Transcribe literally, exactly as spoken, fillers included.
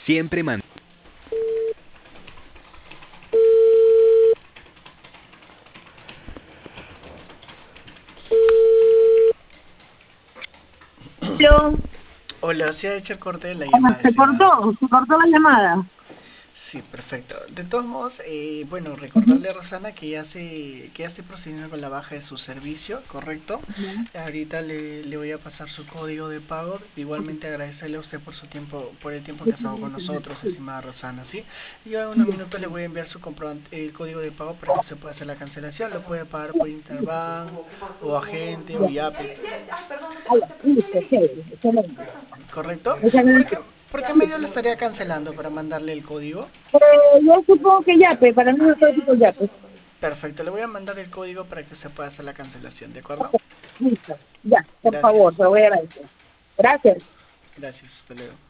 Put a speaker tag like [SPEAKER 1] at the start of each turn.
[SPEAKER 1] Siempre man.
[SPEAKER 2] Aló.
[SPEAKER 3] Hola, se ha hecho el corte de la
[SPEAKER 2] Hola,
[SPEAKER 3] llamada,
[SPEAKER 2] se
[SPEAKER 3] estimada.
[SPEAKER 2] cortó, se cortó la llamada.
[SPEAKER 3] Sí, perfecto. De todos modos, eh, bueno, recordarle a Rosana que ya se, que ya estoy procediendo con la baja de su servicio, ¿correcto? Ahorita le, le voy a pasar su código de pago. Igualmente agradecerle a usted por su tiempo, por el tiempo que ha estado con nosotros, estimada Rosana, ¿sí? Y yo en unos minutos le voy a enviar su comprobante, el código de pago para que se pueda hacer la cancelación. Lo puede pagar por Interbank, o agente, o Yape,
[SPEAKER 2] Listo, chévere, excelente.
[SPEAKER 3] ¿correcto?
[SPEAKER 2] Muchas
[SPEAKER 3] ¿Por qué,
[SPEAKER 2] gracias.
[SPEAKER 3] por qué medio le estaría cancelando para mandarle el código?
[SPEAKER 2] Eh, yo supongo que Yape, para mí no es tipo Yape.
[SPEAKER 3] Perfecto, le voy a mandar el código para que se pueda hacer la cancelación, ¿de acuerdo?
[SPEAKER 2] Listo, ya, por favor, te
[SPEAKER 3] Gracias,
[SPEAKER 2] lo voy a agradecer. Gracias.
[SPEAKER 3] gracias, hasta luego.